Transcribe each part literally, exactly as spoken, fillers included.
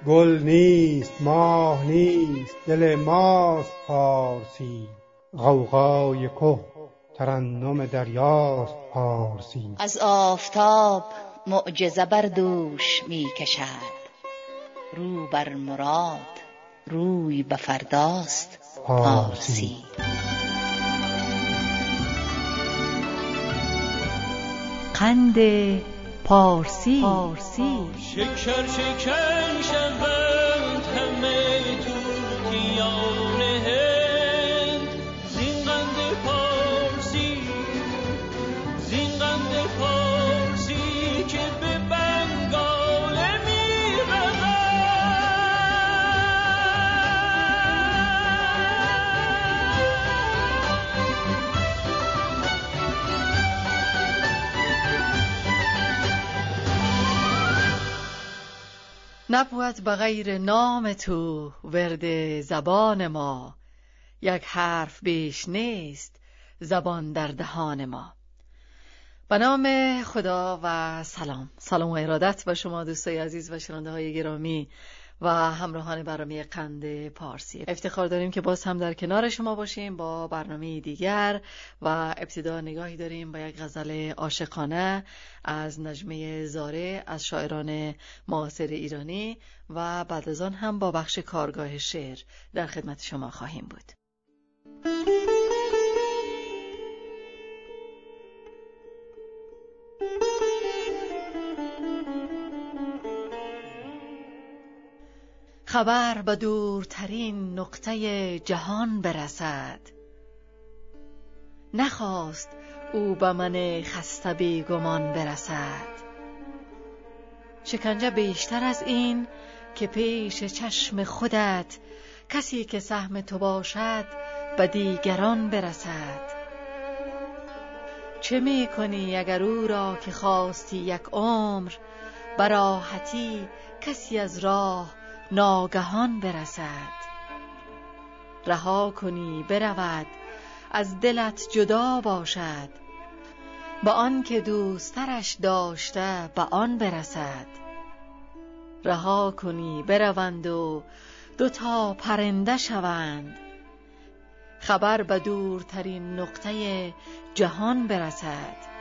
گل نیست، ماه نیست، دل ماست پارسی. غوغای که ترنم دریاست پارسی. از آفتاب معجزه بر دوش می کشد، رو بر مراد روی به فرداست پارسی. قند پارسی. شکر شکر شوند همه طوطیان هند، زین قند پارسی، زین قند پارسی که به بنگال می رود. نبود بغیر نام تو ورد زبان ما، یک حرف بیش نیست زبان در دهان ما. به نام خدا و سلام. سلام و ارادت به شما دوستای عزیز و شنونده های گرامی و همراهان برنامه قند پارسی. افتخار داریم که باز هم در کنار شما باشیم با برنامه دیگر و ابتدا نگاهی داریم به یک غزل عاشقانه از نجمه زاره از شاعران معاصر ایرانی و بعد از آن هم با بخش کارگاه شعر در خدمت شما خواهیم بود. خبر به دورترین نقطه جهان برسد، نخواست او به من خسته بی گمان برسد. شکنجه بیشتر از این که پیش چشم خودت کسی که سهم تو باشد به دیگران برسد. چه می کنی اگر او را که خواستی یک عمر، به راحتی کسی از راه ناگهان برسد. رها کنی برود از دلت جدا باشد، به آن که دوسترش داشته به آن برسد. رها کنی بروند و دو تا پرنده شوند، خبر به دورترین نقطه جهان برسد.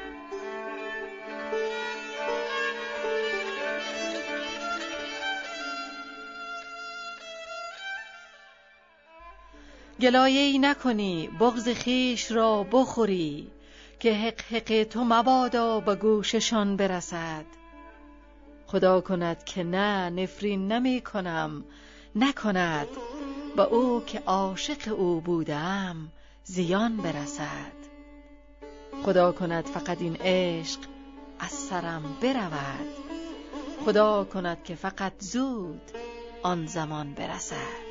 گلایه‌ای نکنی بغض خیش را بخوری، که حق حق تو مبادا به گوششان برسد. خدا کند که نه نفرین نمی کنم، نکند به او که عاشق او بودم زیان برسد. خدا کند فقط این عشق از سرم برود، خدا کند که فقط زود آن زمان برسد.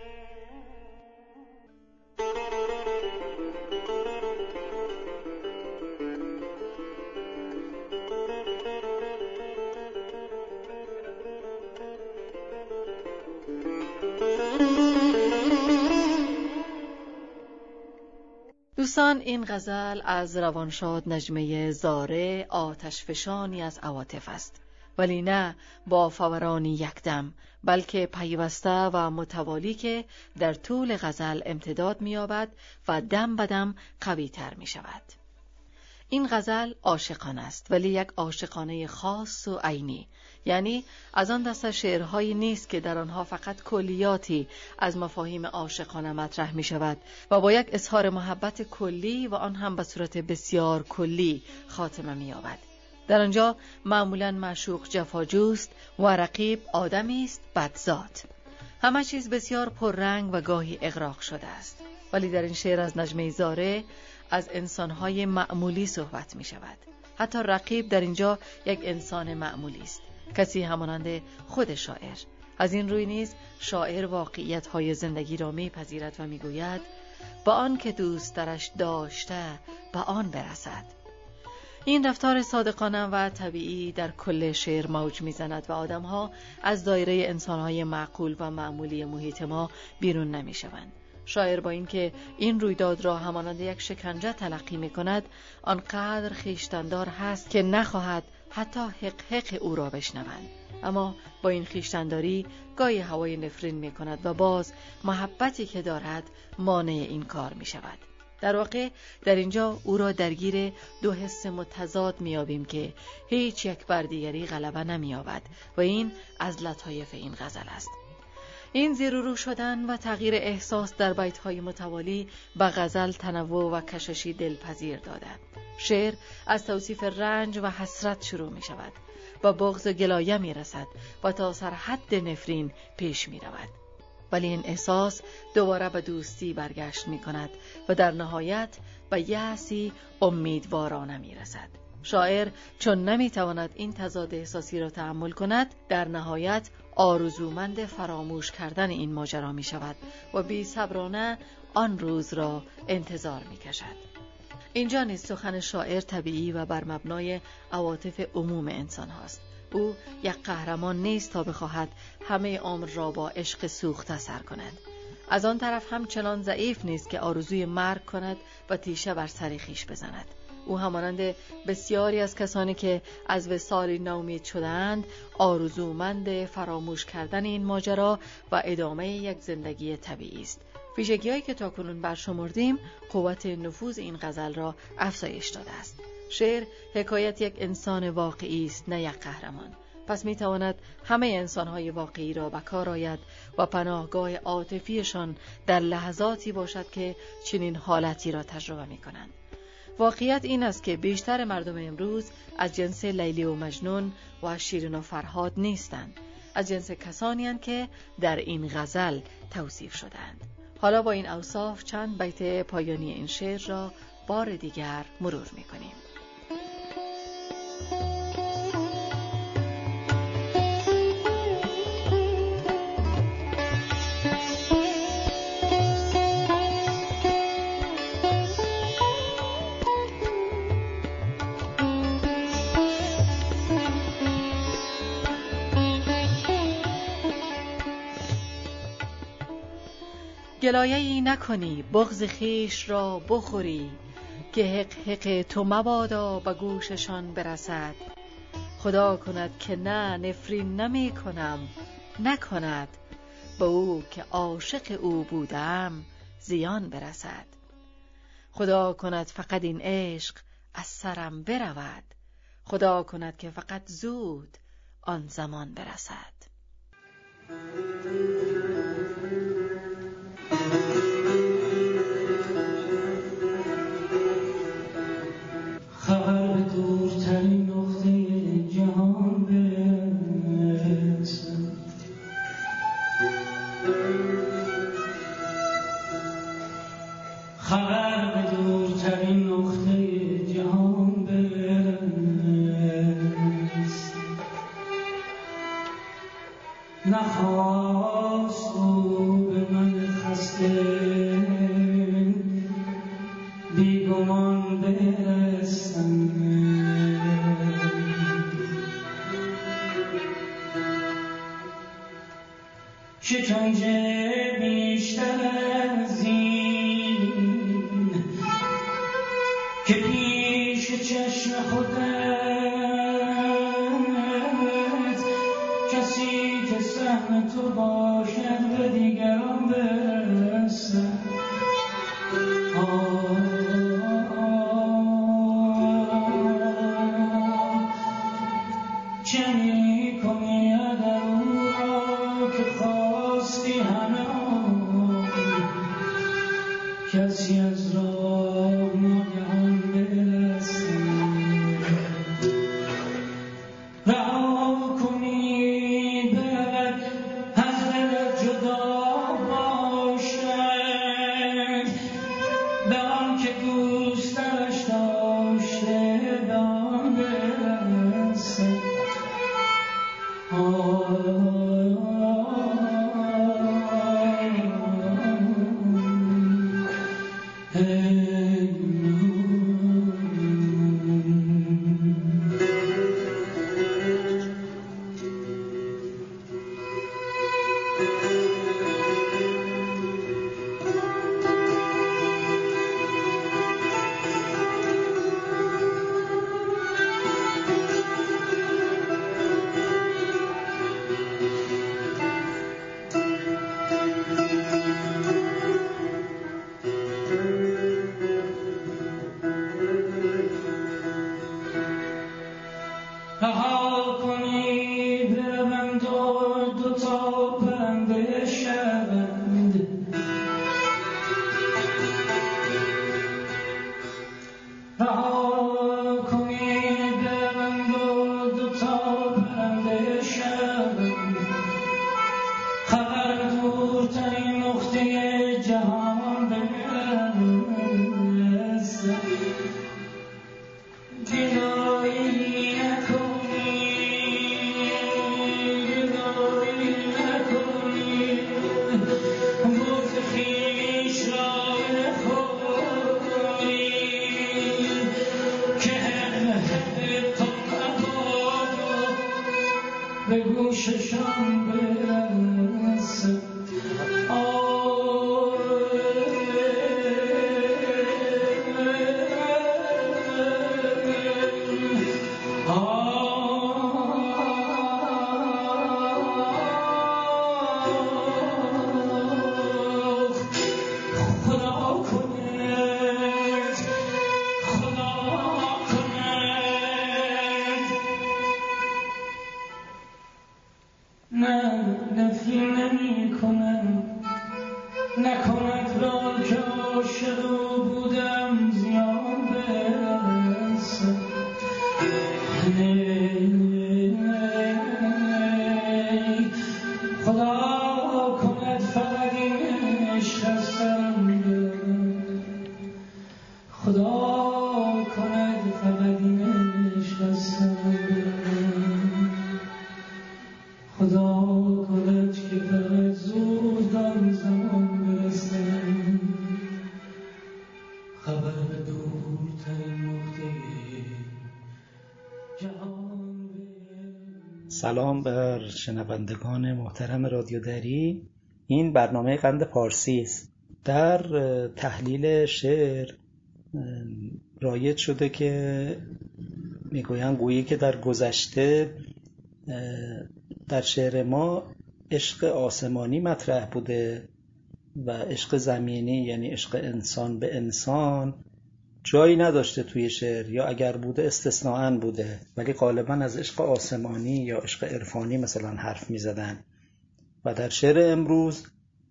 دوستان، این غزل از روانشاد نجمه زاره آتش فشانی از عواطف است، ولی نه با فورانی یکدم، بلکه پیوسته و متوالی که در طول غزل امتداد می‌یابد و دم به دم قوی تر می شود. این غزل عاشقانه است، ولی یک عاشقانه خاص و عینی، یعنی از آن دسته شعرهایی نیست که در آنها فقط کلیاتی از مفاهیم عاشقانه مطرح می شود و با یک اظهار محبت کلی و آن هم به صورت بسیار کلی خاتمه می یابد. در آنجا معمولاً معشوق جفاجوست و رقیب آدمی است بدذات. همه چیز بسیار پررنگ و گاهی اغراق شده است، ولی در این شعر از نجمه زاره از انسانهای معمولی صحبت می شود. حتی رقیب در اینجا یک انسان معمولی است، کسی همانند خود شاعر. از این روی نیز شاعر واقعیت‌های زندگی را می‌پذیرد و می‌گوید با آن که دوست درش داشته به آن برسد. این رفتار صادقانه و طبیعی در کل شعر موج می‌زند و آدم‌ها از دایره انسان‌های معقول و معمولی محیط ما بیرون نمی‌شوند. شاعر با اینکه این رویداد را همانند یک شکنجه تلقی می‌کند، آنقدر خویشتن‌دار هست که نخواهد حتی حق حق او را بشنوند. اما با این خویشتنداری گاهی هوای نفرین می کند و باز محبتی که دارد مانع این کار می شود. در واقع در اینجا او را درگیر دو حس متضاد می‌یابیم که هیچ یک بر دیگری غلبه نمی‌یابد و این از لطایف این غزل است. این زیر و رو شدن و تغییر احساس در بیت‌های متوالی به غزل تنوع و کششی دلپذیر دادند. شعر از توصیف رنج و حسرت شروع می شود و بغض و گلایه می رسد و تا سرحد نفرین پیش می رود. ولی این احساس دوباره به دوستی برگشت می کند و در نهایت به یأسی امیدوارانه می رسد. شاعر چون نمی تواند این تضاد احساسی را تحمل کند، در نهایت آرزومند فراموش کردن این ماجرا می شود و بی صبرانه آن روز را انتظار می کشد. اینجا نیز سخن شاعر طبیعی و بر مبنای عواطف عموم انسان هاست. او یک قهرمان نیست تا بخواهد همه عمر را با عشق سوخته سر کند. از آن طرف هم چنان ضعیف نیست که آرزوی مرگ کند و تیشه بر سر خویش بزند. او همانند بسیاری از کسانی که از وصال ناامید شدند، آرزومند فراموش کردن این ماجرا و ادامه یک زندگی طبیعی است. ویژگی‌هایی که تاکنون برشمردیم قوت نفوذ این غزل را افزایش داده است. شعر حکایت یک انسان واقعی است، نه یک قهرمان. پس میتواند همه انسان‌های واقعی را به کار آید و پناهگاه عاطفیشان در لحظاتی باشد که چنین حالتی را تجربه می‌کنند. واقعیت این است که بیشتر مردم امروز از جنس لیلی و مجنون و شیرین و فرهاد نیستند، از جنس کسانی هستند که در این غزل توصیف شدند. حالا با این اوصاف چند بیت پایانی این شعر را بار دیگر مرور می‌کنیم. گلایه‌ای نکنی بغض خویش را بخوری، که حق حق تو مبادا به گوششان برسد. خدا کند که نه نفرین نمی کنم، نکند به او که عاشق او بودم زیان برسد. خدا کند فقط این عشق از سرم برود، خدا کند که فقط زود آن زمان برسد. خبر دورترین نقطه جهان برسد، خبر به دورترین نقطه جهان برسد. نخواست او به من خسته بیگمان برسم، شکنجه بیشتر از این که پیش چشم خودت کسی که سهم تو باشد به دیگران برسد. چه می کنی اگر او را که خواستی همان کسی از راه ناگهان برسد. رها کنی برود از دلت جدا باشد، به آن که دوستش داشته به آن برسد. رها کنی بروند و دو تا پرنده شوند. رها کنی بروند و دو تا پرنده شوند. خبر دورترین نقطه جهان برسد. گدایی نکنی، گدایی نکنی، بغض خویش را بخوری که همه تو مبادا به گوششان برسد. سلام بر شنوندگان محترم رادیو دری. این برنامه قند پارسی است. در تحلیل شعر رایج شده که میگویند گویی که در گذشته در شعر ما عشق آسمانی مطرح بوده و عشق زمینی یعنی عشق انسان به انسان جایی نداشته توی شعر، یا اگر بوده استثناءً بوده، ولی غالباً از عشق آسمانی یا عشق عرفانی مثلا حرف می زدن و در شعر امروز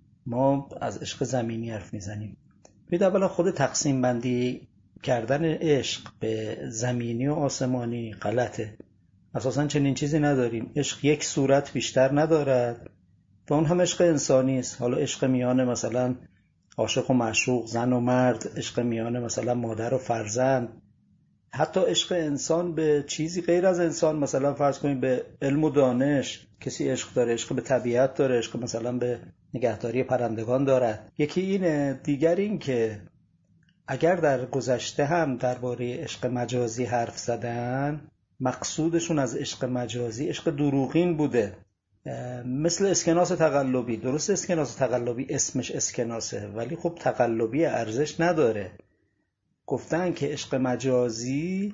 ما از عشق زمینی حرف می زنیم. بید اولا خود تقسیم بندی کردن عشق به زمینی و آسمانی غلطه. اساساً چنین چیزی نداریم. عشق یک صورت بیشتر ندارد و اون هم عشق انسانی است. حالا عشق میان مثلا عاشق و معشوق، زن و مرد، عشق میان مثلا مادر و فرزند، حتی عشق انسان به چیزی غیر از انسان، مثلا فرض کنیم به علم و دانش کسی عشق داره، عشق به طبیعت داره، عشق مثلا به نگهداری پرندگان دارد. یکی اینه. دیگر این که اگر در گذشته هم درباره عشق مجازی حرف زدن، مقصودشون از عشق مجازی عشق دروغین بوده، مثل اسکناس تقلبی. درست اسکناس تقلبی اسمش اسکناسه، ولی خب تقلبی ارزش نداره. گفتن که عشق مجازی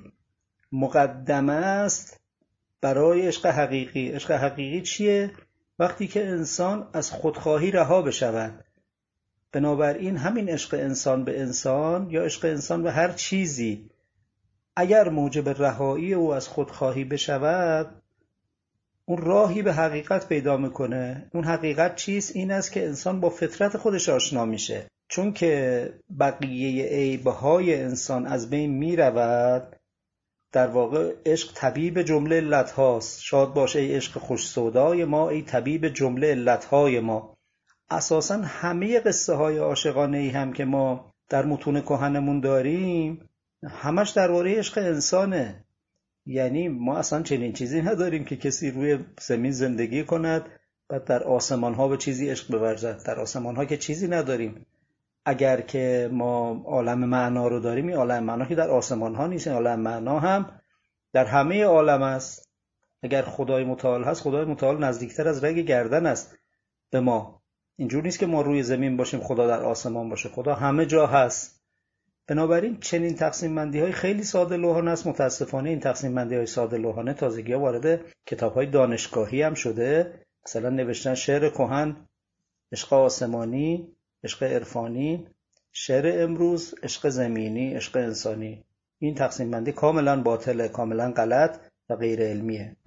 مقدمه است برای عشق حقیقی. عشق حقیقی چیه؟ وقتی که انسان از خودخواهی رها بشود. بنابراین همین عشق انسان به انسان یا عشق انسان به هر چیزی اگر موجب رهایی او از خودخواهی بشود، اون راهی به حقیقت پیدا میکنه. اون حقیقت چیست؟ این است که انسان با فطرت خودش آشنا میشه. چون که بقیه عیبهای انسان از بین میرود، در واقع عشق طبیب جمله علت هاست. شاد باشه ای عشق خوش سودای ما، ای طبیب جمله علت های ما. اساساً همه قصه های عاشقانه ای هم که ما در متون کهنمون داریم همش درباره عشق انسانه. یعنی ما اصلا چنین چیزی نداریم که کسی روی زمین زندگی کند بعد در آسمان ها به چیزی عشق بورزد. در آسمان ها که چیزی نداریم. اگر که ما عالم معنا رو داریم، این عالم معنا که در آسمان ها نیست، این عالم معنا هم در همه عالم است. اگر خدای متعال هست، خدای متعال نزدیکتر از رگ گردن است به ما. اینجور نیست که ما روی زمین باشیم خدا در آسمان باشه. خدا همه جا هست. بنابراین چنین تقسیم بندی های خیلی ساده لوحانه است. متاسفانه این تقسیم بندی های ساده لوحانه تازگی ها وارد کتاب های دانشگاهی هم شده. مثلا نوشتن شعر کهن عشق آسمانی، عشق عرفانی، شعر امروز عشق زمینی، عشق انسانی. این تقسیم بندی کاملا باطله، کاملا غلط و غیر علمیه.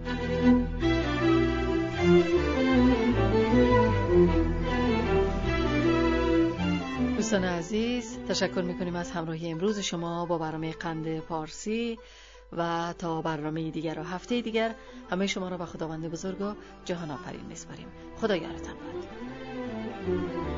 دوستان عزیز، تشکر میکنیم از همراهی امروز شما با برنامه قند پارسی و تا برنامه دیگر و هفته دیگر همه شما را به خداوند بزرگ و جهان آفرین میسپاریم. خدا یارتان باد.